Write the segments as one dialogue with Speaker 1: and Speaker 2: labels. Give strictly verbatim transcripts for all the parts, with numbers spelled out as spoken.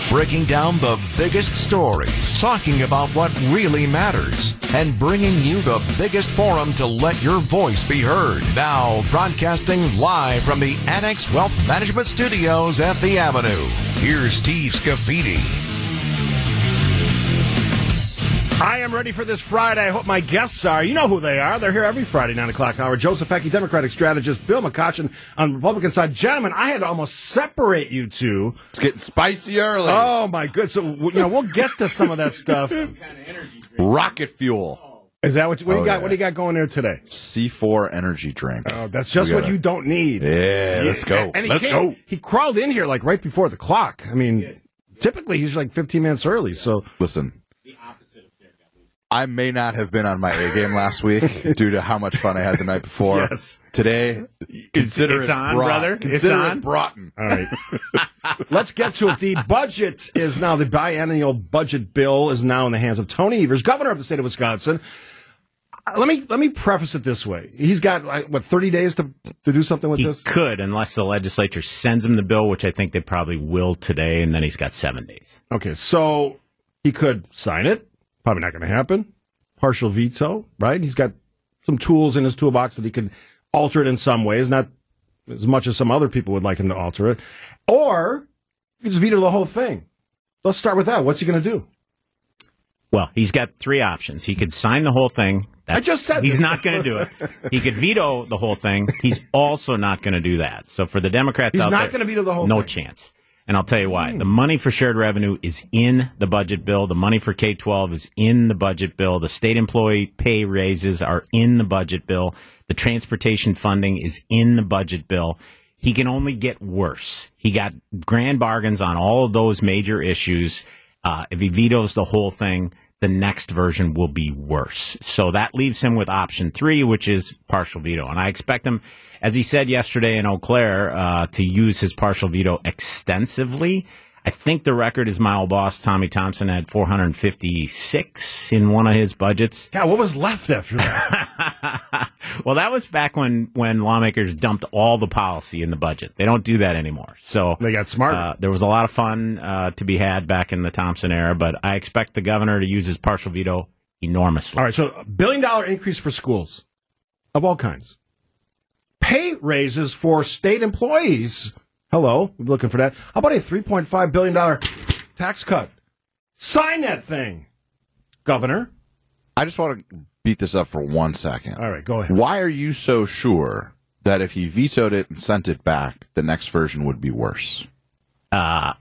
Speaker 1: breaking down the biggest stories, talking about what really matters, and bringing you the biggest forum to let your voice be heard. Now, broadcasting live from the Annex Wealth Management Studios at The Avenue, here's Steve Scafidi.
Speaker 2: I am ready for this Friday. I hope my guests are. You know who they are. They're here every Friday, nine o'clock hour. Joseph Pecky, Democratic strategist. Bill McCoshen on the Republican side. Gentlemen, I had to almost separate you two.
Speaker 3: It's getting spicy early.
Speaker 2: Oh, my good. So, you know, we'll get to some of that stuff.
Speaker 3: Rocket fuel.
Speaker 2: Is that what, you, what, do
Speaker 3: oh,
Speaker 2: you got,
Speaker 3: yeah.
Speaker 2: what do you got going there today?
Speaker 3: C four energy drink.
Speaker 2: Oh, that's just
Speaker 3: gotta,
Speaker 2: what you don't need.
Speaker 3: Yeah, let's go.
Speaker 2: And he
Speaker 3: let's
Speaker 2: came,
Speaker 3: go.
Speaker 2: He crawled in here like right before the clock. I mean, typically he's like fifteen minutes early. So
Speaker 3: listen. I may not have been on my A game last week due to how much fun I had the night before.
Speaker 2: Yes.
Speaker 3: Today, consider
Speaker 4: it's
Speaker 3: it
Speaker 4: on,
Speaker 3: brought.
Speaker 4: brother.
Speaker 3: Consider
Speaker 4: it's
Speaker 3: it
Speaker 4: on.
Speaker 3: Broughton.
Speaker 2: All right. Let's get to it. The budget is now, the biennial budget bill is now in the hands of Tony Evers, governor of the state of Wisconsin. Uh, Let me let me preface it this way. He's got, like, what, thirty days to to do something with
Speaker 4: He
Speaker 2: this?
Speaker 4: could, unless the legislature sends him the bill, which I think they probably will today, and then he's got seven days.
Speaker 2: Okay, so he could sign it. Probably not going to happen. Partial veto, right? He's got some tools in his toolbox that he could alter it in some ways, not as much as some other people would like him to alter it. Or he could just veto the whole thing. Let's start with that. What's he going to do?
Speaker 4: Well, he's got three options. He could sign the whole thing. That's,
Speaker 2: I just said
Speaker 4: he's
Speaker 2: this.
Speaker 4: not going to do it. He could veto the whole thing. He's also not going to do that. So for the Democrats
Speaker 2: He's
Speaker 4: out
Speaker 2: not
Speaker 4: there,
Speaker 2: going to veto the whole
Speaker 4: no
Speaker 2: thing.
Speaker 4: chance. And I'll tell you why. The money for shared revenue is in the budget bill. The money for K twelve is in the budget bill. The state employee pay raises are in the budget bill. The transportation funding is in the budget bill. He can only get worse. He got grand bargains on all of those major issues. Uh, if he vetoes the whole thing, the next version will be worse. So that leaves him with option three, which is partial veto. And I expect him, as he said yesterday in Eau Claire, uh, to use his partial veto extensively. I think the record is my old boss, Tommy Thompson, had four hundred fifty-six in one of his budgets.
Speaker 2: Yeah, what was left after that?
Speaker 4: Well, that was back when, when lawmakers dumped all the policy in the budget. They don't do that anymore. So
Speaker 2: They got smart.
Speaker 4: Uh, there was a lot of fun uh, to be had back in the Thompson era, but I expect the governor to use his partial veto enormously.
Speaker 2: All right, so a billion dollar increase for schools of all kinds. Pay raises for state employees. Hello, we're looking for that. How about a three point five billion dollars tax cut? Sign that thing, Governor.
Speaker 3: I just want to beat this up for one second.
Speaker 2: All right, go ahead.
Speaker 3: Why are you so sure that if he vetoed it and sent it back, the next version would be worse?
Speaker 4: Uh,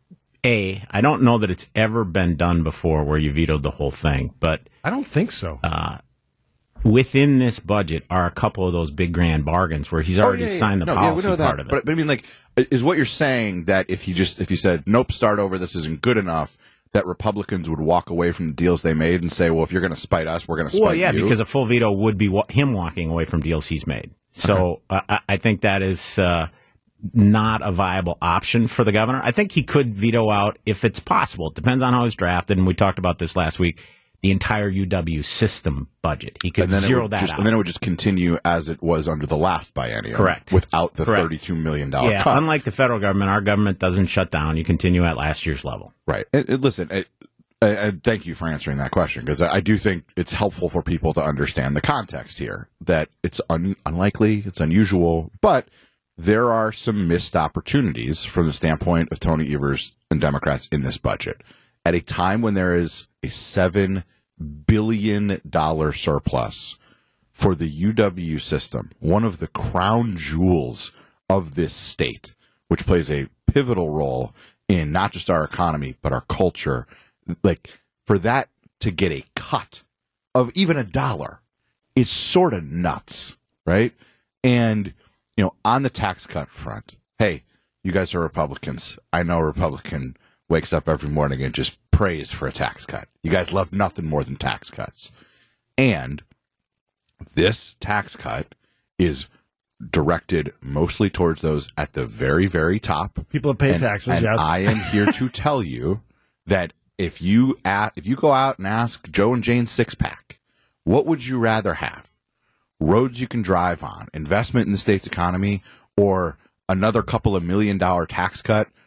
Speaker 4: A, I don't know that it's ever been done before where you vetoed the whole thing, but
Speaker 2: I don't think so.
Speaker 4: Uh, within this budget are a couple of those big grand bargains where he's already
Speaker 3: Oh, yeah, yeah.
Speaker 4: signed the
Speaker 3: no,
Speaker 4: policy
Speaker 3: yeah, we know
Speaker 4: part
Speaker 3: that.
Speaker 4: of it.
Speaker 3: But, but I mean, like, is what you're saying that if he just if he said nope, start over, this isn't good enough, that Republicans would walk away from the deals they made and say, well, if you're going to spite us, we're going to spite
Speaker 4: Well, yeah,
Speaker 3: you?
Speaker 4: because a full veto would be wa- him walking away from deals he's made. So uh, I, I think that is uh, not a viable option for the governor. I think he could veto out if it's possible. It depends on how it's drafted, and we talked about this last week. The entire U W system budget. He could
Speaker 3: and then
Speaker 4: zero
Speaker 3: it would
Speaker 4: that
Speaker 3: just,
Speaker 4: out.
Speaker 3: And then it would just continue as it was under the last biennium.
Speaker 4: Correct.
Speaker 3: Without the
Speaker 4: Correct.
Speaker 3: thirty-two million dollars
Speaker 4: yeah,
Speaker 3: cut.
Speaker 4: unlike the federal government, our government doesn't shut down. You continue at last year's level.
Speaker 3: Right. And, and listen, I, I, I thank you for answering that question, because I, I do think it's helpful for people to understand the context here, that it's un, unlikely, it's unusual, but there are some missed opportunities from the standpoint of Tony Evers and Democrats in this budget. At a time when there is a seven billion dollars surplus for the U W system, one of the crown jewels of this state, which plays a pivotal role in not just our economy, but our culture, like, for that to get a cut of even a dollar is sort of nuts, right? And, you know, on the tax cut front, hey, you guys are Republicans. I know a Republican wakes up every morning and just prays for a tax cut. You guys love nothing more than tax cuts. And this tax cut is directed mostly towards those at the very, very top.
Speaker 2: People that pay
Speaker 3: and,
Speaker 2: taxes,
Speaker 3: and
Speaker 2: yes.
Speaker 3: I am here to tell you that if you at, if you go out and ask Joe and Jane Sixpack, what would you rather have? Roads you can drive on, investment in the state's economy, or another couple of million dollar tax cut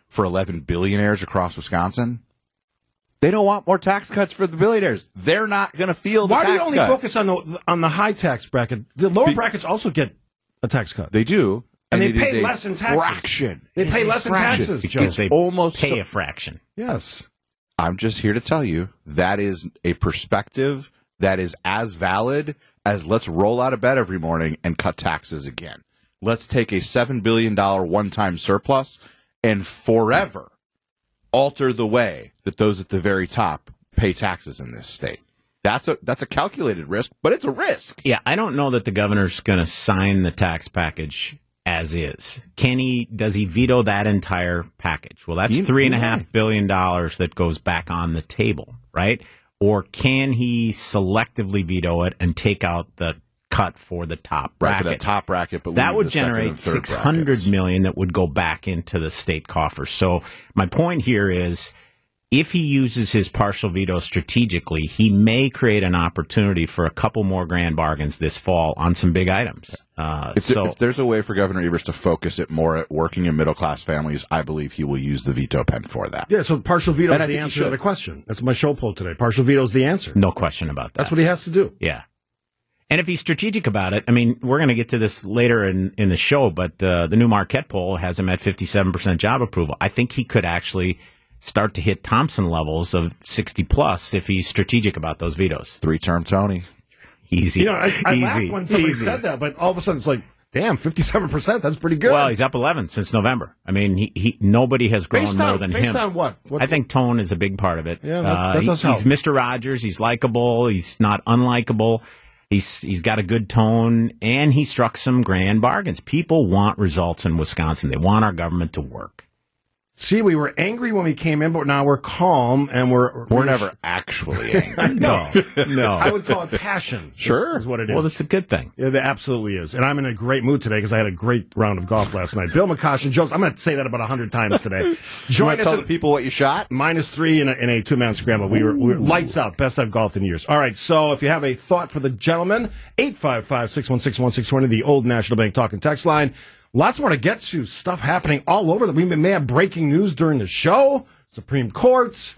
Speaker 3: for eleven billionaires across Wisconsin. They don't want more tax cuts for the billionaires. They're not going to feel the
Speaker 2: Why
Speaker 3: tax
Speaker 2: do you only
Speaker 3: cut.
Speaker 2: focus on the on the high tax bracket? The lower
Speaker 3: Be-
Speaker 2: brackets also get a tax cut.
Speaker 3: They do.
Speaker 2: And they
Speaker 3: it is
Speaker 2: pay
Speaker 3: a
Speaker 2: less in taxes.
Speaker 3: Fraction.
Speaker 2: They
Speaker 3: It is
Speaker 2: pay
Speaker 3: a
Speaker 2: less in
Speaker 3: fraction.
Speaker 2: taxes, Joe.
Speaker 4: because they
Speaker 3: almost
Speaker 4: pay
Speaker 3: so-
Speaker 4: a fraction.
Speaker 2: Yes.
Speaker 3: I'm just here to tell you that is a perspective that is as valid as let's roll out of bed every morning and cut taxes again. Let's take a seven billion dollars one-time surplus and forever alter the way that those at the very top pay taxes in this state. That's a that's a calculated risk, but it's a risk.
Speaker 4: Yeah, I don't know that the governor's going to sign the tax package as is. Can he? Does he veto that entire package? Well, that's
Speaker 3: He-
Speaker 4: three and a
Speaker 3: he
Speaker 4: half
Speaker 3: might.
Speaker 4: billion dollars that goes back on the table, right? Or can he selectively veto it and take out the cut for the top
Speaker 3: Right,
Speaker 4: bracket?
Speaker 3: for that top bracket, but
Speaker 4: that
Speaker 3: leave
Speaker 4: would
Speaker 3: the second
Speaker 4: generate
Speaker 3: and third
Speaker 4: six hundred
Speaker 3: brackets.
Speaker 4: million that would go back into the state coffers. So my point here is, if he uses his partial veto strategically, he may create an opportunity for a couple more grand bargains this fall on some big items. Uh,
Speaker 3: If, there-
Speaker 4: so
Speaker 3: if there's a way for Governor Evers to focus it more at working in middle class families, I believe he will use the veto pen for that.
Speaker 2: Yeah, so partial veto
Speaker 3: And
Speaker 2: is
Speaker 3: I
Speaker 2: the
Speaker 3: think he
Speaker 2: answer to
Speaker 3: should.
Speaker 2: the question. That's my show poll today. Partial veto is the answer.
Speaker 4: no question about that.
Speaker 2: That's what he has to do.
Speaker 4: Yeah. And if he's strategic about it, I mean, we're going to get to this later in, in the show, but uh, the new Marquette poll has him at fifty-seven percent job approval. I think he could actually start to hit Thompson levels of sixty plus if he's strategic about those vetoes.
Speaker 3: Three term Tony.
Speaker 4: Easy.
Speaker 2: You know, I, I
Speaker 4: Easy.
Speaker 2: laughed when somebody
Speaker 4: Easy.
Speaker 2: said that, but all of a sudden it's like, damn, fifty-seven percent, that's pretty good.
Speaker 4: Well, he's up eleven since November. I mean, he, he nobody has grown
Speaker 2: based
Speaker 4: more
Speaker 2: on,
Speaker 4: than
Speaker 2: based
Speaker 4: him.
Speaker 2: on what? what?
Speaker 4: I think tone is a big part of it.
Speaker 2: Yeah, that-
Speaker 4: uh,
Speaker 2: that
Speaker 4: he-
Speaker 2: does
Speaker 4: he's
Speaker 2: help.
Speaker 4: Mister Rogers. He's likable. He's not unlikable. He's he's got a good tone, and he struck some grand bargains. People want results in Wisconsin. They want our government to work.
Speaker 2: See, we were angry when we came in, but now we're calm and we're
Speaker 3: We're never actually angry.
Speaker 4: No, no.
Speaker 2: I would call it passion. is-
Speaker 3: Sure.
Speaker 2: is what it is.
Speaker 4: Well, that's a good thing.
Speaker 2: It absolutely is. And I'm in a great mood today because I had a great round of golf last night. Bill McCosh and Jones, I'm going to say that about one hundred times today.
Speaker 3: You
Speaker 2: Join
Speaker 3: want to
Speaker 2: us
Speaker 3: tell
Speaker 2: at
Speaker 3: the people what you shot?
Speaker 2: minus three in a, in a two-man scramble. We were, we were lights out. Best I've golfed in years. All right, so if you have a thought for the gentleman, eight five five, six one six, one six two zero, the old National Bank talking text line. Lots more to get to. Stuff happening all over. We may have breaking news during the show. Supreme Courts.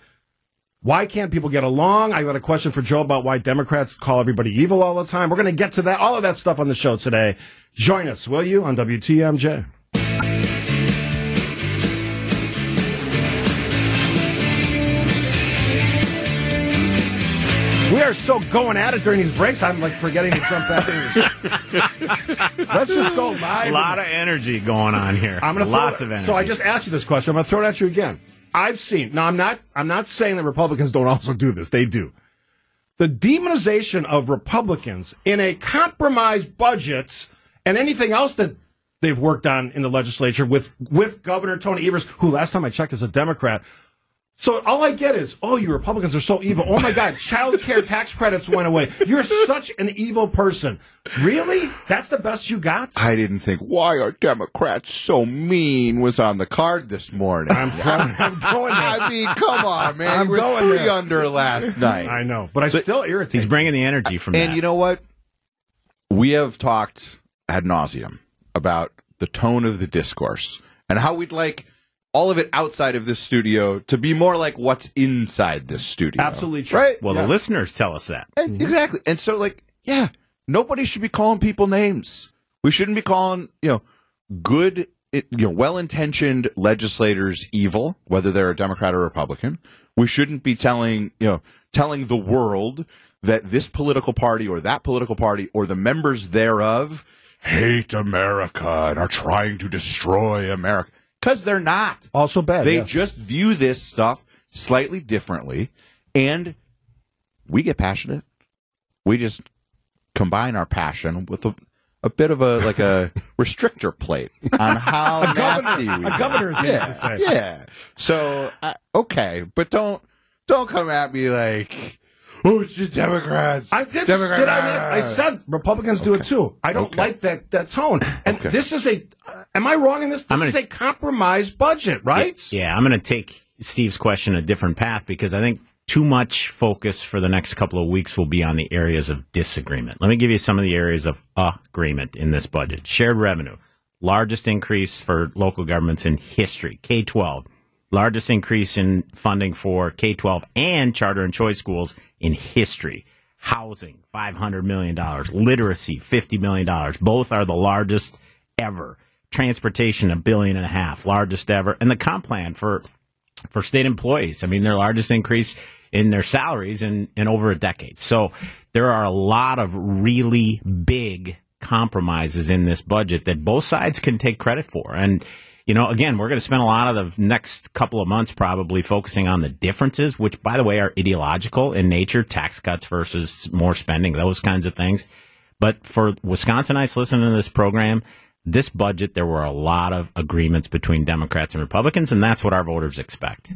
Speaker 2: Why can't people get along? I got a question for Joe about why Democrats call everybody evil all the time. We're going to get to that, all of that stuff on the show today. Join us, will you, on W T M J. We are so going at it during these breaks, I'm like forgetting to jump back in. Let's just go live.
Speaker 4: A lot of energy going on here.
Speaker 2: I'm gonna
Speaker 4: Lots
Speaker 2: throw,
Speaker 4: of energy.
Speaker 2: So I just asked you this question. I'm going to throw it at you again. I've seen. Now I'm not. I'm not saying that Republicans don't also do this. They do. The demonization of Republicans in a compromised budget and anything else that they've worked on in the legislature with with Governor Tony Evers, who last time I checked is a Democrat. So all I get is, oh, you Republicans are so evil. Oh, my God, child care tax credits went away. You're such an evil person. Really? That's the best you got?
Speaker 3: I didn't think, why are Democrats so mean, was on the card this morning.
Speaker 2: I'm, I'm going there.
Speaker 3: I mean, come on, man.
Speaker 2: I'm
Speaker 3: you were
Speaker 2: going
Speaker 3: three
Speaker 2: there.
Speaker 3: under last night.
Speaker 2: I know, but I still irritate.
Speaker 4: He's bringing the energy from
Speaker 3: And
Speaker 4: that.
Speaker 3: you know what? We have talked ad nauseum about the tone of the discourse and how we'd like all of it outside of this studio to be more like what's inside this studio.
Speaker 2: Absolutely true.
Speaker 3: Right?
Speaker 4: well,
Speaker 2: Yeah.
Speaker 4: the listeners tell us that.
Speaker 3: And- Exactly. And so, like, yeah, nobody should be calling people names. We shouldn't be calling, you know, good, you know, well-intentioned legislators evil, whether they're a Democrat or Republican. We shouldn't be telling, you know, telling the world that this political party or that political party or the members thereof hate America and are trying to destroy America. Because they're not.
Speaker 2: Also bad.
Speaker 3: They
Speaker 2: yeah.
Speaker 3: just view this stuff slightly differently, and we get passionate. We just combine our passion with a, a bit of a like a restrictor plate on how nasty we
Speaker 2: a
Speaker 3: get.
Speaker 2: governor, as they used
Speaker 3: Yeah,
Speaker 2: to say.
Speaker 3: yeah. So uh, okay, but don't don't come at me like, oh, it's just Democrats.
Speaker 2: I did.
Speaker 3: Democrats.
Speaker 2: did I, I said Republicans do it too. I don't
Speaker 3: Okay.
Speaker 2: like that that tone. And
Speaker 3: Okay.
Speaker 2: this is a. Uh, am I wrong in this? This
Speaker 4: I'm gonna-
Speaker 2: is a compromised budget, right?
Speaker 4: Yeah, I'm going to take Steve's question a different path because I think too much focus for the next couple of weeks will be on the areas of disagreement. Let me give you some of the areas of agreement in this budget. Shared revenue, largest increase for local governments in history. K twelve, Largest increase in funding for K twelve and charter and choice schools in history. Housing, five hundred million dollars. Literacy, fifty million dollars. Both are the largest ever. Transportation, a billion and a half, largest ever. And the comp plan for for state employees, I mean, their largest increase in their salaries in, in over a decade. So there are a lot of really big compromises in this budget that both sides can take credit for. And you know, again, we're going to spend a lot of the next couple of months probably focusing on the differences, which, by the way, are ideological in nature, tax cuts versus more spending, those kinds of things. But for Wisconsinites listening to this program, this budget, there were a lot of agreements between Democrats and Republicans, and that's what our voters expect.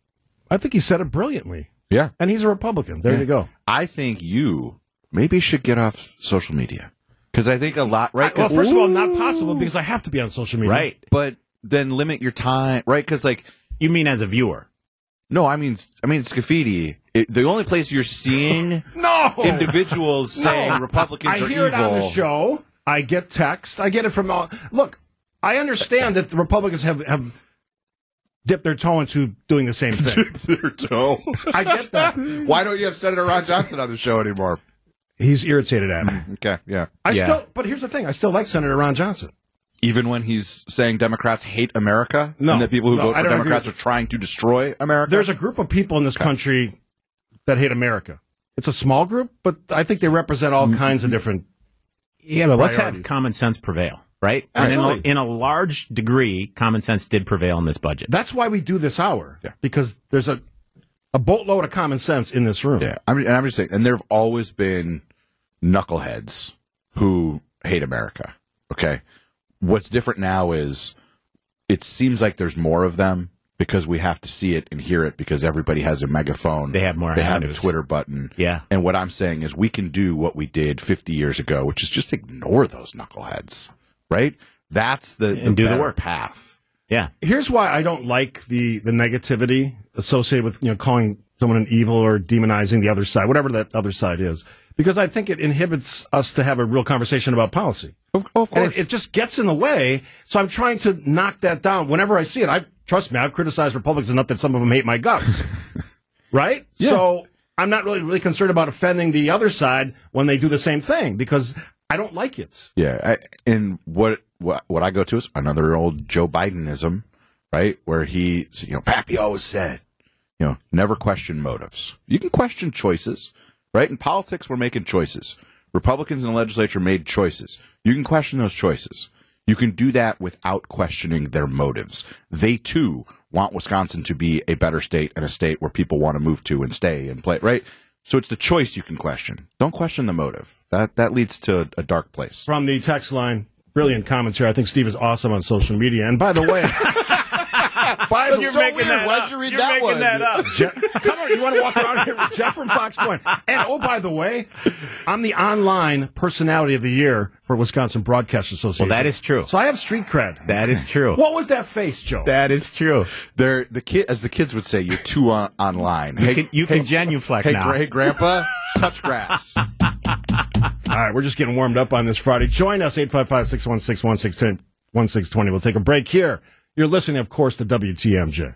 Speaker 2: I think he said it brilliantly.
Speaker 3: Yeah.
Speaker 2: And he's a Republican. There
Speaker 3: Yeah.
Speaker 2: you go.
Speaker 3: I think you maybe should get off social media. Because I think a lot, right?
Speaker 2: Well,
Speaker 3: 'Cause-
Speaker 2: first of all, not possible because I have to be on social media.
Speaker 4: Right.
Speaker 3: but then limit your time, right? Because, like,
Speaker 4: You mean as a viewer?
Speaker 3: no, I mean, I mean, Scafidi, it, the only place you're seeing
Speaker 2: No!
Speaker 3: individuals saying
Speaker 2: No.
Speaker 3: Republicans
Speaker 2: I
Speaker 3: are
Speaker 2: hear
Speaker 3: evil.
Speaker 2: it on the show. I get text. I get it from all. Look, I understand that the Republicans have, have dipped their toe into doing the same thing.
Speaker 3: Their toe.
Speaker 2: I get that.
Speaker 3: Why don't you have Senator Ron Johnson on the show anymore?
Speaker 2: He's irritated at me.
Speaker 3: Okay, yeah.
Speaker 2: I
Speaker 4: Yeah.
Speaker 2: still, but here's the thing: I still like Senator Ron Johnson.
Speaker 3: Even when he's saying Democrats hate America,
Speaker 2: No,
Speaker 3: and that people who
Speaker 2: no,
Speaker 3: vote
Speaker 2: I
Speaker 3: for
Speaker 2: don't agree
Speaker 3: Democrats
Speaker 2: with-
Speaker 3: are trying to destroy America.
Speaker 2: There's a group of people in this country that hate America. It's a small group, but I think they represent all kinds of different.
Speaker 4: Yeah, but let's have
Speaker 2: Priorities.
Speaker 4: common sense prevail, right? And in a,
Speaker 2: Absolutely.
Speaker 4: in a large degree, common sense did prevail in this budget.
Speaker 2: That's why we do this hour.
Speaker 3: Yeah.
Speaker 2: Because there's a a boatload of common sense in this room.
Speaker 3: Yeah, I mean, and I'm just saying, and there have always been knuckleheads who hate America. Okay, what's different now is it seems like there's more of them because we have to see it and hear it because everybody has a megaphone.
Speaker 4: They have more
Speaker 3: They have a
Speaker 4: avenues.
Speaker 3: Twitter button.
Speaker 4: Yeah.
Speaker 3: And what I'm saying is we can do what we did fifty years ago, which is just ignore those knuckleheads, right? That's the,
Speaker 4: And do the
Speaker 3: better
Speaker 4: work.
Speaker 3: path.
Speaker 4: Yeah.
Speaker 2: Here's why I don't like the the negativity associated with, you know, calling someone an evil or demonizing the other side, whatever that other side is, because I think it inhibits us to have a real conversation about policy.
Speaker 3: Of, of
Speaker 2: And
Speaker 3: course.
Speaker 2: it, it just gets in the way. So I'm trying to knock that down whenever I see it. I trust me, I've criticized Republicans enough that some of them hate my guts. Right?
Speaker 3: Yeah.
Speaker 2: So I'm not really really concerned about offending the other side when they do the same thing because I don't like it.
Speaker 3: Yeah, I, and what what what I go to is another old Joe Bidenism, right? Where he, you know, Pappy always said, you know, never question motives. You can question choices, right? In politics, we're making choices. Republicans in the legislature made choices. You can question those choices. You can do that without questioning their motives. They too want Wisconsin to be a better state and a state where people want to move to and stay and play, right? So it's the choice you can question. Don't question the motive. That that leads to a dark place.
Speaker 2: From the text line, brilliant commentary. I think Steve is awesome on social media. And by the way, by the
Speaker 3: You're so weird. Why'd you read
Speaker 4: You're
Speaker 3: that
Speaker 4: making
Speaker 3: one?
Speaker 4: that up.
Speaker 2: Jeff, come on, you want to walk around here with Jeff from Fox Point. And oh, by the way, I'm the online personality of the year for Wisconsin Broadcast Association.
Speaker 4: Well, that is true.
Speaker 2: So I have street cred.
Speaker 4: That is true.
Speaker 2: What was that face, Joe?
Speaker 4: That is true.
Speaker 3: They're the kid, as the kids would say, you're too on, online.
Speaker 4: You
Speaker 3: Hey,
Speaker 4: can, you can genuflect
Speaker 3: hey,
Speaker 4: now.
Speaker 3: gra- hey, Grandpa, touch grass.
Speaker 2: All right, we're just getting warmed up on this Friday. Join us, eight five five, six one six, one six two zero. We'll take a break here. You're listening, of course, to W T M J.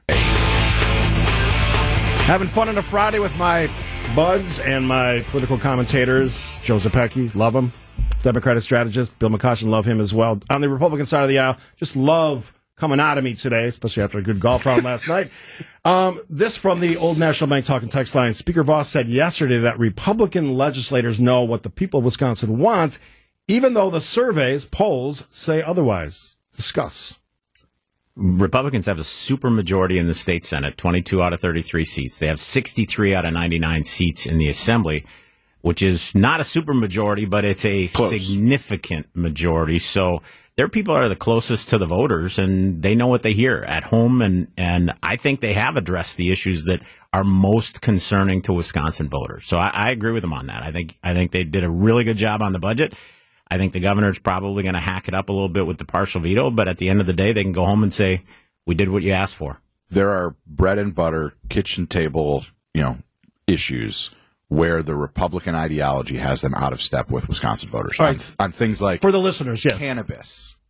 Speaker 2: Having fun on a Friday with my buds and my political commentators. Joe Zepecki, love him. Democratic strategist. Bill McCoshen, love him as well. On the Republican side of the aisle, just love coming out of me today, especially after a good golf round last night. Um, this from the Old National Bank Talking Text line. Speaker Voss said yesterday that Republican legislators know what the people of Wisconsin want, even though the surveys, polls, say otherwise. Discuss.
Speaker 4: Republicans have a super majority in the state Senate, twenty-two out of thirty-three seats. They have sixty-three out of ninety-nine seats in the Assembly, which is not a super majority, but it's a
Speaker 3: Close.
Speaker 4: significant majority. So their people are the closest to the voters, and they know what they hear at home. And, and I think they have addressed the issues that are most concerning to Wisconsin voters. So I, I agree with them on that. I think I think they did a really good job on the budget. I think the governor's probably going to hack it up a little bit with the partial veto, but at the end of the day, they can go home and say, we did what you asked for.
Speaker 3: There are bread and butter, kitchen table, you know, issues where the Republican ideology has them out of step with Wisconsin voters
Speaker 2: All
Speaker 3: on,
Speaker 2: right.
Speaker 3: on things like
Speaker 2: For the listeners, yes.
Speaker 3: cannabis,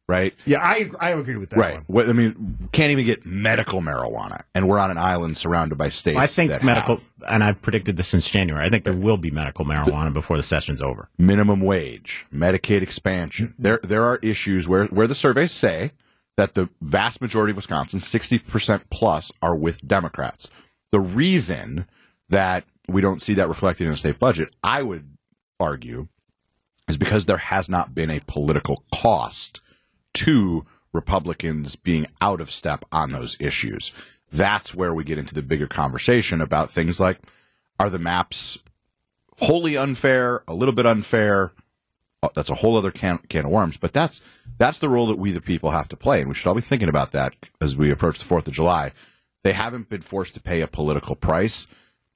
Speaker 3: right?
Speaker 2: Yeah, I I agree with that
Speaker 3: Right.
Speaker 2: one.
Speaker 3: What, I mean, can't even get medical marijuana, and we're on an island surrounded by states.
Speaker 4: I think
Speaker 3: that
Speaker 4: medical,
Speaker 3: have
Speaker 4: and I've predicted this since January. I think there will be medical marijuana before the session's over.
Speaker 3: minimum wage, Medicaid expansion. There, there are issues where where the surveys say that the vast majority of Wisconsin, sixty percent plus, are with Democrats. The reason that we don't see that reflected in the state budget, I would argue, is because there has not been a political cost to Republicans being out of step on those issues. That's where we get into the bigger conversation about things like, are the maps wholly unfair, a little bit unfair? Oh, that's a whole other can, can of worms, but that's that's the role that we the people have to play, and we should all be thinking about that as we approach the fourth of July. They haven't been forced to pay a political price.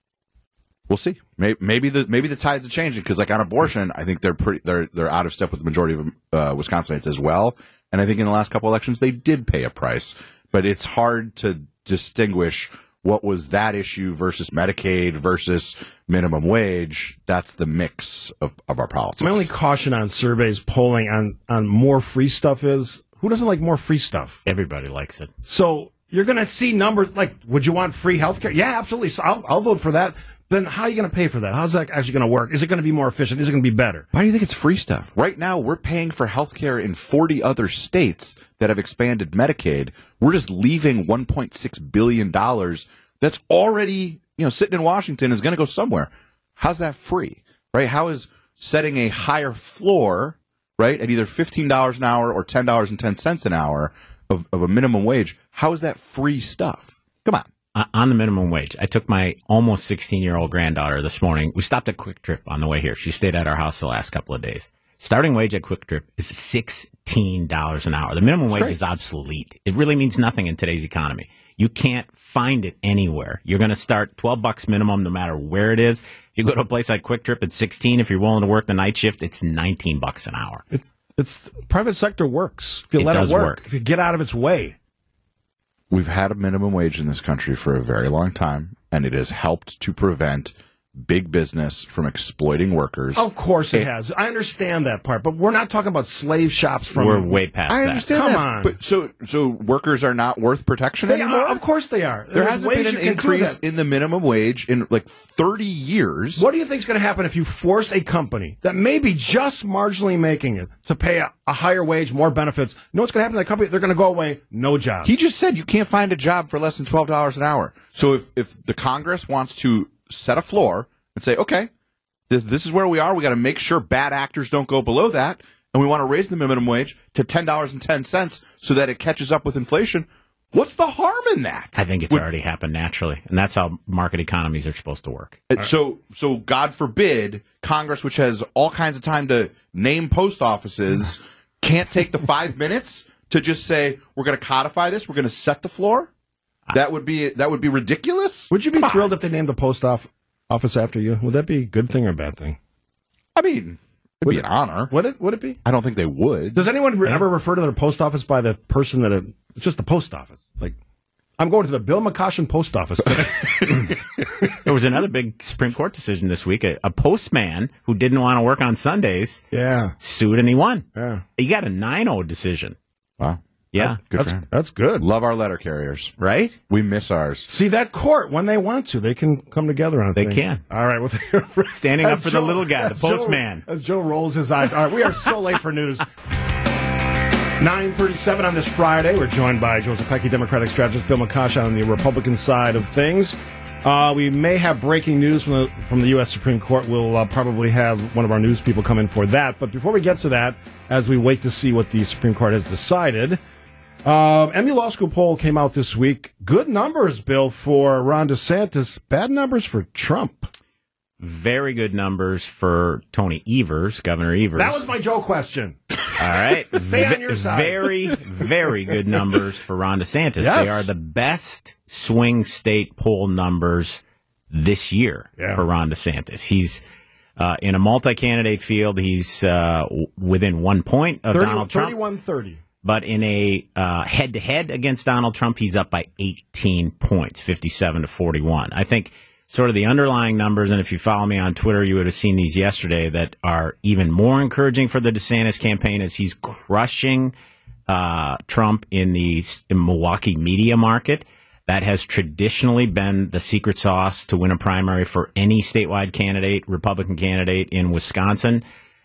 Speaker 3: We'll see. Maybe, maybe the maybe the tides are changing, because, like, on abortion, I think they're pretty they're they're out of step with the majority of uh, Wisconsinites as well. And I think in the last couple elections they did pay a price, but it's hard to distinguish what was that issue versus Medicaid versus minimum wage. That's the mix of, of our politics.
Speaker 2: My only caution on surveys, polling on on more free stuff is, who doesn't like more free stuff?
Speaker 4: Everybody likes it.
Speaker 2: So you're going to see numbers like, would you want free health care? Yeah, absolutely. So I'll, I'll vote for that. Then how are you going to pay for that? How's that actually going to work? Is it going to be more efficient? Is it going to be better?
Speaker 3: Why do you think it's free stuff? Right now, we're paying for health care in forty other states that have expanded Medicaid. We're just leaving one point six billion dollars that's already, you know, sitting in Washington, is going to go somewhere. How's that free, right? How is setting a higher floor, right, at either fifteen dollars an hour or ten dollars and ten cents an hour of, of a minimum wage, how is that free stuff? Come on.
Speaker 4: Uh, on the minimum wage, I took my almost sixteen-year-old granddaughter this morning. We stopped at Quick Trip on the way here. She stayed at our house the last couple of days. Starting wage at Quick Trip is sixteen dollars an hour. The minimum wage
Speaker 2: great.
Speaker 4: is obsolete. It really means nothing in today's economy. You can't find it anywhere. You're going to start twelve bucks minimum no matter where it is. If you go to a place like Quick Trip, it's sixteen. If you're willing to work the night shift, it's nineteen bucks an hour.
Speaker 2: It's, it's private sector works. If you
Speaker 4: It
Speaker 2: let
Speaker 4: does
Speaker 2: it work,
Speaker 4: work.
Speaker 2: if you get out of its way.
Speaker 3: We've had a minimum wage in this country for a very long time, and it has helped to prevent big business from exploiting workers.
Speaker 2: Of course it has. I understand that part, but we're not talking about slave shops from.
Speaker 4: We're way past
Speaker 3: I
Speaker 4: that.
Speaker 3: understand
Speaker 2: Come
Speaker 3: that,
Speaker 2: on.
Speaker 3: but so so workers are not worth protection
Speaker 2: They
Speaker 3: anymore.
Speaker 2: are, of course they are.
Speaker 3: There
Speaker 2: There's
Speaker 3: hasn't
Speaker 2: ways
Speaker 3: been
Speaker 2: you
Speaker 3: an
Speaker 2: can do
Speaker 3: increase
Speaker 2: that.
Speaker 3: in the minimum wage in like thirty years.
Speaker 2: What do you think is going to happen if you force a company that may be just marginally making it to pay a, a higher wage, more benefits? You know what's going to happen to that company? They're going to go away, no job.
Speaker 3: He just said you can't find a job for less than twelve dollars an hour. So if, if the Congress wants to set a floor and say, okay, this, this is where we are, we got to make sure bad actors don't go below that, and we want to raise the minimum wage to ten dollars and ten cents so that it catches up with inflation, what's the harm in that?
Speaker 4: I think it's
Speaker 3: Would-
Speaker 4: already happened naturally, and that's how market economies are supposed to work.
Speaker 3: Uh, So, so God forbid, Congress, which has all kinds of time to name post offices, can't take the five minutes to just say we're going to codify this, we're going to set the floor. That would be that would be ridiculous.
Speaker 2: Would you be
Speaker 3: Come on.
Speaker 2: thrilled if they named the post off, office after you? Would that be a good thing or a bad thing?
Speaker 3: I mean, it'd
Speaker 2: Would
Speaker 3: be
Speaker 2: it-
Speaker 3: an honor.
Speaker 2: Would it? Would it be?
Speaker 3: I don't think they would.
Speaker 2: Does anyone re- ever refer to their post office by the person that it, it's just the post office? Like, I'm going to the Bill McCoshen post office today.
Speaker 4: There was another big Supreme Court decision this week. A, a postman who didn't want to work on Sundays
Speaker 2: yeah,
Speaker 4: sued and he won.
Speaker 2: yeah.
Speaker 4: He got a nine oh decision.
Speaker 3: Wow.
Speaker 4: Yeah.
Speaker 3: Good
Speaker 2: That's
Speaker 3: for him.
Speaker 2: that's good.
Speaker 3: Love our letter carriers.
Speaker 4: Right?
Speaker 3: We miss ours.
Speaker 2: See, that court, when they want to, they can come together on
Speaker 4: They
Speaker 2: things.
Speaker 4: can.
Speaker 2: All right. Well,
Speaker 4: Standing up
Speaker 2: as
Speaker 4: for the little guy, the
Speaker 2: as Joe-
Speaker 4: postman.
Speaker 2: As Joe rolls his eyes. All right, we are so late for news. nine thirty-seven on this Friday. We're joined by Joseph Pecky, Democratic strategist, Bill McCoshen on the Republican side of things. Uh, we may have breaking news from the from the U S Supreme Court. We'll uh, probably have one of our news people come in for that. But before we get to that, as we wait to see what the Supreme Court has decided, uh, M U Law School poll came out this week. Good numbers, Bill, for Ron DeSantis. Bad numbers for Trump.
Speaker 4: Very good numbers for Tony Evers, Governor Evers.
Speaker 2: That was my Joe question.
Speaker 4: All right.
Speaker 2: Stay on
Speaker 4: Ve-
Speaker 2: your side.
Speaker 4: Very, very good numbers for Ron DeSantis.
Speaker 2: Yes.
Speaker 4: They are the best swing state poll numbers this year
Speaker 2: Yeah.
Speaker 4: for Ron DeSantis. He's uh, in a multi-candidate field. He's uh, w- within one point of Donald Trump.
Speaker 2: thirty-one thirty.
Speaker 4: But in a uh, head-to-head against Donald Trump, he's up by eighteen points, fifty-seven to forty-one. I think sort of the underlying numbers, and if you follow me on Twitter, you would have seen these yesterday, that are even more encouraging for the DeSantis campaign as he's crushing uh, Trump in the in Milwaukee media market. That has traditionally been the secret sauce to win a primary for any statewide candidate, Republican candidate in Wisconsin.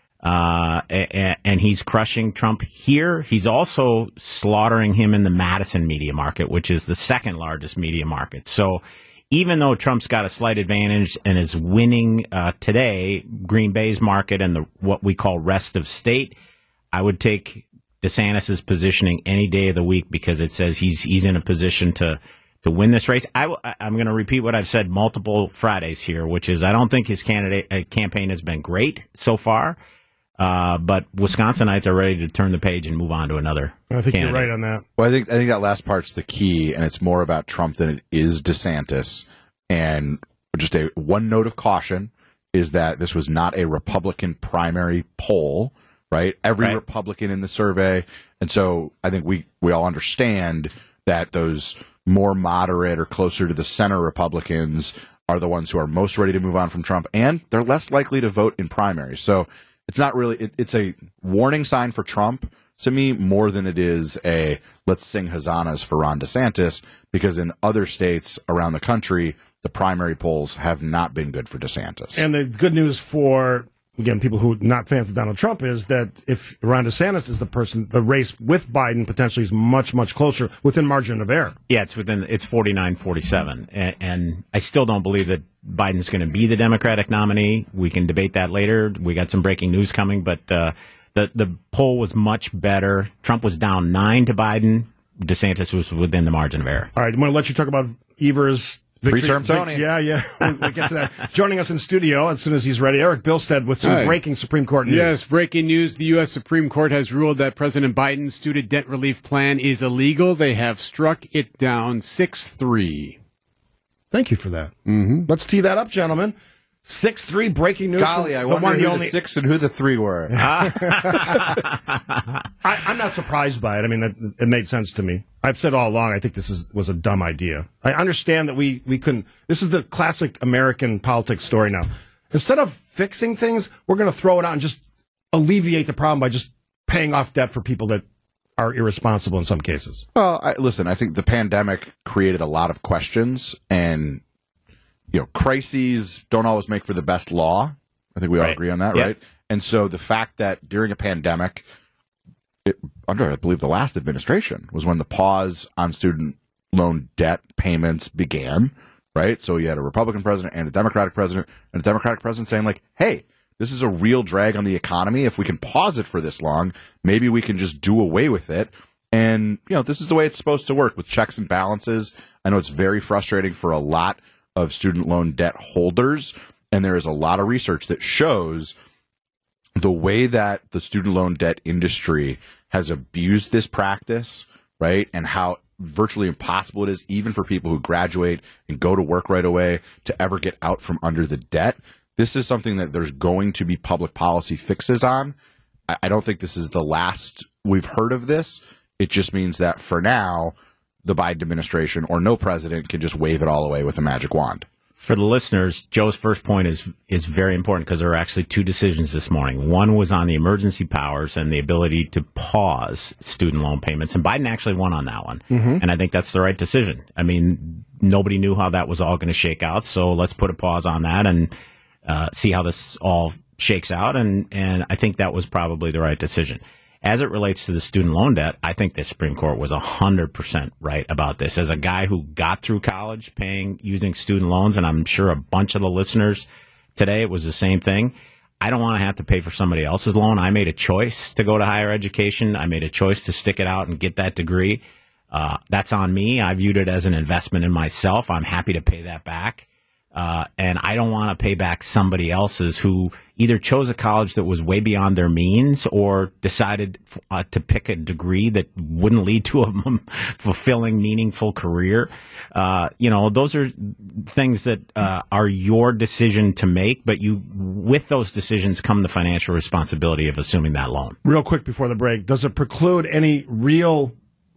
Speaker 4: Uh, and, and he's crushing Trump here. He's also slaughtering him in the Madison media market, which is the second largest media market. So even though Trump's got a slight advantage and is winning uh, today, Green Bay's market and the what we call rest of state, I would take DeSantis's positioning any day of the week because it says he's he's in a position to to win this race. I, I'm going to repeat what I've said multiple Fridays here, which is I don't think his candidate uh, campaign has been great so far. Uh, but Wisconsinites are ready to turn the page and move on to another
Speaker 2: I think
Speaker 4: candidate.
Speaker 2: You're right on that.
Speaker 3: Well, I think I think that last part's the key, and it's more about Trump than it is DeSantis. And just a one note of caution is that this was not a Republican primary poll, right? Every
Speaker 4: Right.
Speaker 3: Republican in the survey, and so I think we we all understand that those more moderate or closer to the center Republicans are the ones who are most ready to move on from Trump, and they're less likely to vote in primaries. So. It's not really, it, it's a warning sign for Trump to me more than it is a let's sing hosannas for Ron DeSantis, because in other states around the country, the primary polls have not been good for DeSantis.
Speaker 2: And the good news for, again, people who are not fans of Donald Trump is that if Ron DeSantis is the person, the race with Biden potentially is much, much closer within margin of error.
Speaker 4: Yeah, it's within it's forty-nine forty-seven, and, and I still don't believe that Biden's going to be the Democratic nominee. We can debate that later. We got some breaking news coming, but uh, the the poll was much better. Trump was down nine to Biden. DeSantis was within the margin of error.
Speaker 2: All right, I'm going to let you talk about Evers' victory.
Speaker 3: Three-term Tony.
Speaker 2: Yeah, yeah. We'll, we'll get to that. Joining us in studio as soon as he's ready, Eric Bilstead with some
Speaker 5: Hi.
Speaker 2: breaking Supreme Court news.
Speaker 5: Yes, breaking news. The U S Supreme Court has ruled that President Biden's student debt relief plan is illegal. They have struck it down six three.
Speaker 2: Thank you for that. Mm-hmm. Let's tee that up, gentlemen. six three breaking news.
Speaker 3: Golly,
Speaker 2: from
Speaker 3: I
Speaker 2: the
Speaker 3: wonder
Speaker 2: one,
Speaker 3: who
Speaker 2: the
Speaker 3: the
Speaker 2: only.
Speaker 3: six and who the three were.
Speaker 2: I, I'm not surprised by it. I mean, it, it made sense to me. I've said all along, I think this is was a dumb idea. I understand that we, we couldn't. This is the classic American politics story now. Instead of fixing things, we're going to throw it out and just alleviate the problem by just paying off debt for people that are irresponsible in some cases.
Speaker 3: Well, I, listen, I think the pandemic created a lot of questions, and you know, crises don't always make for the best law. I think we all
Speaker 4: Right.
Speaker 3: agree on that,
Speaker 4: Yeah.
Speaker 3: right? And so the fact that during a pandemic, it, under I believe the last administration was when the pause on student loan debt payments began, right? So you had a Republican president and a Democratic president, and a Democratic president saying like, "Hey, this is a real drag on the economy. If we can pause it for this long, maybe we can just do away with it." And, you know, this is the way it's supposed to work with checks and balances. I know it's very frustrating for a lot of student loan debt holders, and there is a lot of research that shows the way that the student loan debt industry has abused this practice, right? And how virtually impossible it is, even for people who graduate and go to work right away, to ever get out from under the debt. This is something that there's going to be public policy fixes on. I, I don't think this is the last we've heard of this. It just means that for now, the Biden administration or no president can just wave it all away with a magic wand.
Speaker 4: For the listeners, Joe's first point is is very important because there are actually two decisions this morning. One was on the emergency powers and the ability to pause student loan payments, and Biden actually won on that one. Mm-hmm. And I think that's the right decision. I mean, nobody knew how that was all going to shake out, so let's put a pause on that and uh, see how this all shakes out. And, and I think that was probably the right decision. As it relates to the student loan debt, I think the Supreme Court was one hundred percent right about this. As a guy who got through college paying using student loans, and I'm sure a bunch of the listeners today, it was the same thing. I don't want to have to pay for somebody else's loan. I made a choice to go to higher education. I made a choice to stick it out and get that degree. Uh, that's on me. I viewed it as an investment in myself. I'm happy to pay that back. Uh, and I don't want to pay back somebody else's who either chose a college that was way beyond their means or decided uh, to pick a degree that wouldn't lead to a fulfilling, meaningful career. Uh, you know, those are things that uh, are your decision to make, but you, with those decisions come the financial responsibility of assuming that loan.
Speaker 2: Real quick before the break, does it preclude any real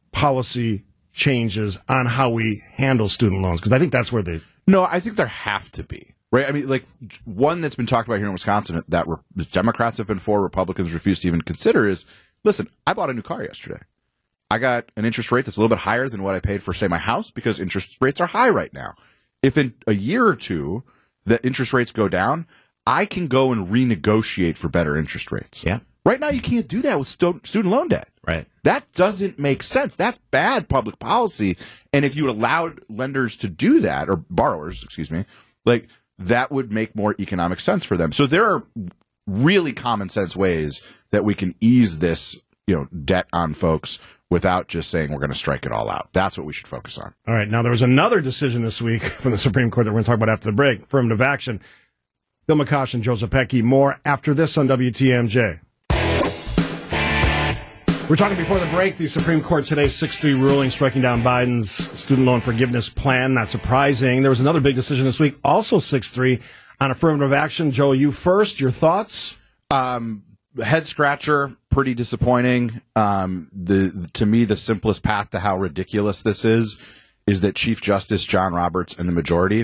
Speaker 2: policy changes on how we handle student loans? Because I think that's where the
Speaker 3: No, I think there have to be, right? I mean, like, one that's been talked about here in Wisconsin that re- Democrats have been for, Republicans refuse to even consider is, listen, I bought a new car yesterday. I got an interest rate that's a little bit higher than what I paid for, say, my house, because interest rates are high right now. If in a year or two the interest rates go down, I can go and renegotiate for better interest rates.
Speaker 4: Yeah.
Speaker 3: Right now, you can't do that with stu- student loan debt.
Speaker 4: Right.
Speaker 3: That doesn't make sense. That's bad public policy. And if you allowed lenders to do that, or borrowers, excuse me, like that would make more economic sense for them. So there are really common sense ways that we can ease this, you know, debt on folks without just saying we're going to strike it all out. That's what we should focus on.
Speaker 2: All right. Now, there was another decision this week from the Supreme Court that we're going to talk about after the break. Affirmative action. Bill McCoshen and Joe Zepecki. More after this on W T M J. We're talking before the break. The Supreme Court today, six three ruling, striking down Biden's student loan forgiveness plan. Not surprising. There was another big decision this week, also six three, on affirmative action. Joe, you first. Your thoughts?
Speaker 3: Um, head scratcher, pretty disappointing. Um, the to me, the simplest path to how ridiculous this is is that Chief Justice John Roberts and the majority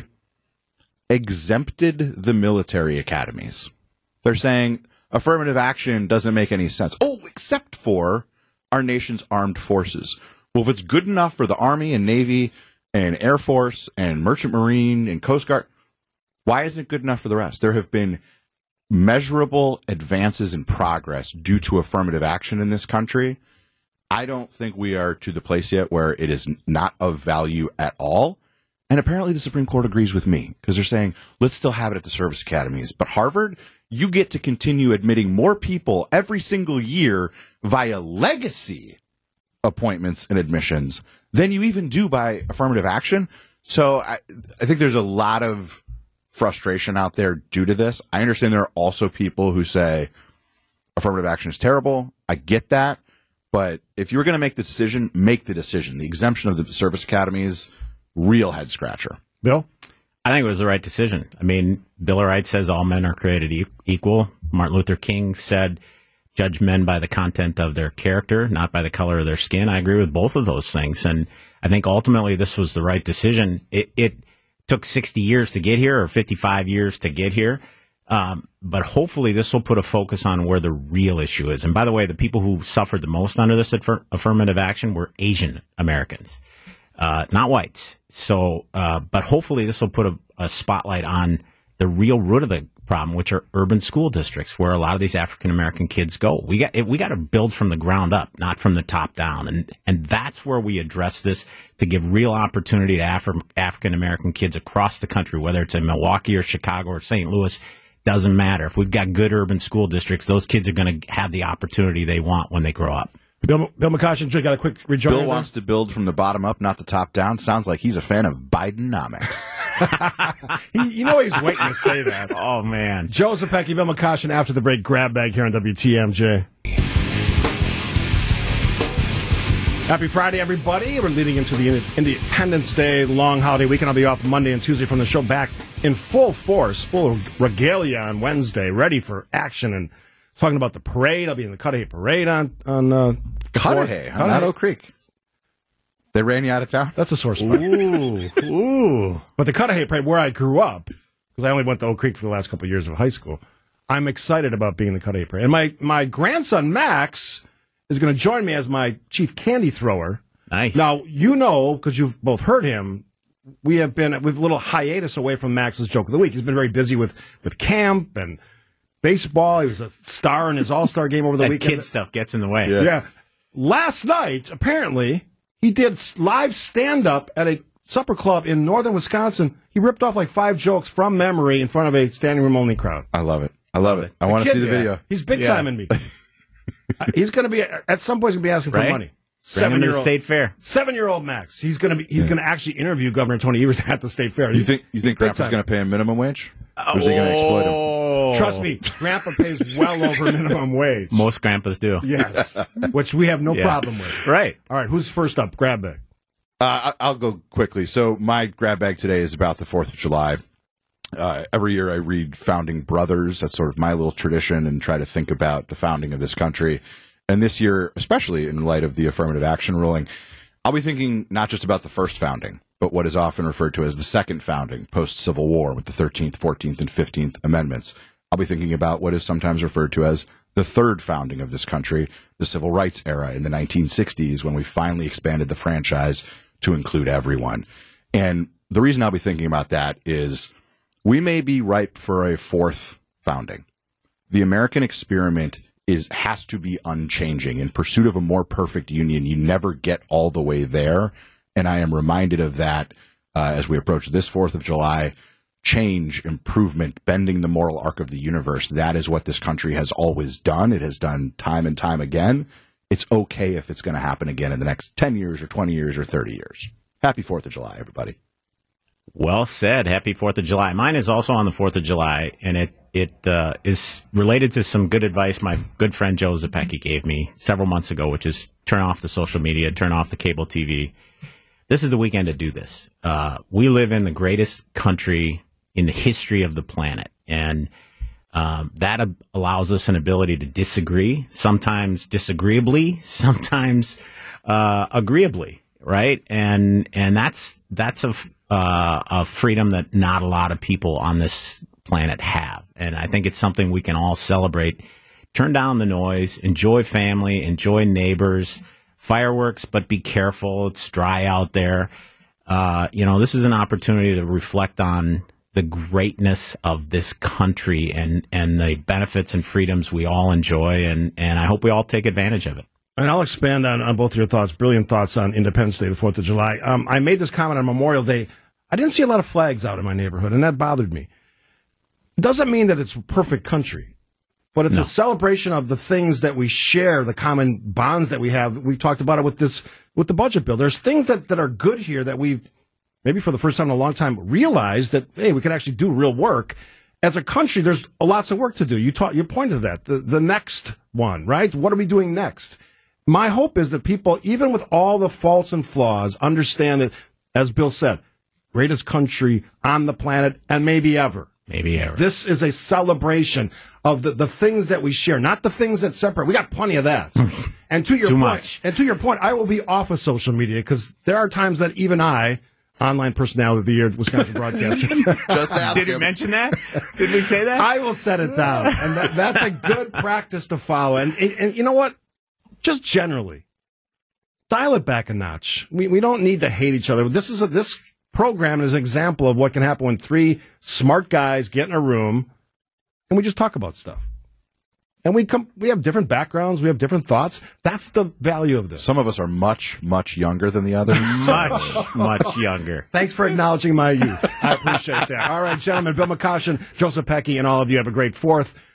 Speaker 3: exempted the military academies. They're saying affirmative action doesn't make any sense. Oh, except for our nation's armed forces. Well, if it's good enough for the Army and Navy and Air Force and Merchant Marine and Coast Guard, why isn't it good enough for the rest? There have been measurable advances in progress due to affirmative action in this country. I don't think we are to the place yet where it is not of value at all. And apparently the Supreme Court agrees with me because they're saying, let's still have it at the service academies. But Harvard, you get to continue admitting more people every single year via legacy appointments and admissions than you even do by affirmative action. So I, I think there's a lot of frustration out there due to this. I understand there are also people who say affirmative action is terrible. I get that. But if you're going to make the decision, make the decision. The exemption of the service academies, real head scratcher.
Speaker 2: Bill?
Speaker 4: I think it was the right decision. I mean, Bill of Rights says all men are created e- equal. Martin Luther King said, judge men by the content of their character, not by the color of their skin. I agree with both of those things. And I think ultimately this was the right decision. It, it took sixty years to get here or fifty-five years to get here. Um, but hopefully this will put a focus on where the real issue is. And by the way, the people who suffered the most under this affir- affirmative action were Asian Americans. Uh, not whites. So, uh, but hopefully this will put a, a spotlight on the real root of the problem, which are urban school districts where a lot of these African American kids go. We got, we got to build from the ground up, not from the top down. And, and that's where we address this to give real opportunity to Afri- African American kids across the country, whether it's in Milwaukee or Chicago or Saint Louis, doesn't matter. If we've got good urban school districts, those kids are going to have the opportunity they want when they grow up.
Speaker 2: Bill, Bill McCoshen, got a quick rejoinder.
Speaker 3: Bill wants to build from the bottom up, not the top down. Sounds like he's a fan of Bidenomics.
Speaker 2: he, you know he's waiting to say that.
Speaker 4: Oh, man.
Speaker 2: Joe Zepecki, Bill McCoshen, after the break, grab bag here on W T M J. Happy Friday, everybody. We're leading into the Independence Day long holiday weekend. I'll be off Monday and Tuesday from the show, back in full force, full regalia on Wednesday, ready for action and talking about the parade. I'll be in the Cudahy Parade on on uh,
Speaker 3: Cudahy, on not Oak Creek. They ran you out of town?
Speaker 2: That's a sore spot.
Speaker 4: Ooh, ooh.
Speaker 2: But the Cudahy Parade, where I grew up, because I only went to Oak Creek for the last couple of years of high school, I'm excited about being in the Cudahy Parade. And my, my grandson, Max, is going to join me as my chief candy thrower.
Speaker 4: Nice.
Speaker 2: Now, you know, because you've both heard him, we have been with a little hiatus away from Max's joke of the week. He's been very busy with, with camp and baseball. He was a star in his all-star game over the
Speaker 4: that
Speaker 2: weekend.
Speaker 4: Kid stuff gets in the way.
Speaker 3: Yeah.
Speaker 2: Yeah. Last night, apparently, he did live stand-up at a supper club in northern Wisconsin. He ripped off like five jokes from memory in front of a standing room only crowd.
Speaker 3: I love it. I love it. I want to see the
Speaker 2: Kid's-
Speaker 3: video.
Speaker 2: He's big
Speaker 4: Yeah.
Speaker 2: time in me. He's going to be at some point. He's going to be asking for
Speaker 4: Right?
Speaker 2: money.
Speaker 4: Bring him to the
Speaker 2: Seven-year-old,
Speaker 4: state fair.
Speaker 2: seven-year-old Max. He's going to be. He's going to actually interview Governor Tony Evers at the state fair.
Speaker 3: You
Speaker 2: He's-
Speaker 3: think you think
Speaker 2: he's big
Speaker 3: Grandpa's
Speaker 2: time.
Speaker 3: going to pay him minimum wage? Or is he going to exploit him?
Speaker 4: Oh.
Speaker 2: Trust me, Grandpa pays well over minimum wage.
Speaker 4: Most grandpas do.
Speaker 2: Yes, which we have no
Speaker 4: Yeah.
Speaker 2: problem with.
Speaker 4: Right.
Speaker 2: All right, who's first up? Grab bag.
Speaker 3: Uh, I- I'll go quickly. So my grab bag today is about the fourth of July. Uh, every year I read Founding Brothers. That's sort of my little tradition, and try to think about the founding of this country. And this year, especially in light of the affirmative action ruling, I'll be thinking not just about the first founding, but what is often referred to as the second founding, post-Civil War, with the thirteenth, fourteenth, and fifteenth Amendments. I'll be thinking about what is sometimes referred to as the third founding of this country, the civil rights era in the nineteen sixties, when we finally expanded the franchise to include everyone. And the reason I'll be thinking about that is we may be ripe for a fourth founding. The American experiment is has to be unchanging. In pursuit of a more perfect union, you never get all the way there. And I am reminded of that uh, as we approach this fourth of July. Change, improvement, bending the moral arc of the universe. That is what this country has always done. It has done time and time again. It's okay if it's going to happen again in the next ten years or twenty years or thirty years. Happy fourth of July, everybody.
Speaker 4: Well said. Happy fourth of July. Mine is also on the fourth of July, and it, it uh, is related to some good advice my good friend Joe Zepecki gave me several months ago, which is turn off the social media, turn off the cable T V. This is the weekend to do this. Uh, we live in the greatest country in the history of the planet. And um, that ab- allows us an ability to disagree, sometimes disagreeably, sometimes uh, agreeably, right? And and that's that's a, f- uh, a freedom that not a lot of people on this planet have. And I think it's something we can all celebrate. Turn down the noise, enjoy family, enjoy neighbors, fireworks, but be careful. It's dry out there. Uh, you know, this is an opportunity to reflect on the greatness of this country and, and the benefits and freedoms we all enjoy, and, and I hope we all take advantage of it.
Speaker 2: And I'll expand on, on both of your thoughts, brilliant thoughts on Independence Day, the fourth of July. Um, I made this comment on Memorial Day. I didn't see a lot of flags out in my neighborhood, and that bothered me. It doesn't mean that it's a perfect country, but it's no. a celebration of the things that we share, the common bonds that we have. We talked about it with this, with the budget bill. There's things that, that are good here that we've, maybe for the first time in a long time, realize that, hey, we can actually do real work. As a country, there's lots of work to do. You taught, you pointed to that. The, the next one, right? What are we doing next? My hope is that people, even with all the faults and flaws, understand that, as Bill said, greatest country on the planet and maybe ever.
Speaker 4: Maybe ever.
Speaker 2: This is a celebration of the, the things that we share, not the things that separate. We got plenty of that. And to your
Speaker 4: Too
Speaker 2: point,
Speaker 4: much.
Speaker 2: and to your point, I will be off of social media because there are times that even I, Online Personality of the Year, Wisconsin Broadcaster.
Speaker 3: Just ask
Speaker 4: Did
Speaker 3: him.
Speaker 4: we mention that? Did we say that?
Speaker 2: I will set it down. And that, that's a good practice to follow. And, and, and you know what? Just generally, dial it back a notch. We we don't need to hate each other. This is a, this program is an example of what can happen when three smart guys get in a room and we just talk about stuff. And we come, we have different backgrounds, we have different thoughts. That's the value of this.
Speaker 3: Some of us are much, much younger than the others.
Speaker 4: much, much younger.
Speaker 2: Thanks for acknowledging my youth. I appreciate that. All right, gentlemen, Bill McCoshen, Joseph Pecky, and all of you have a great fourth.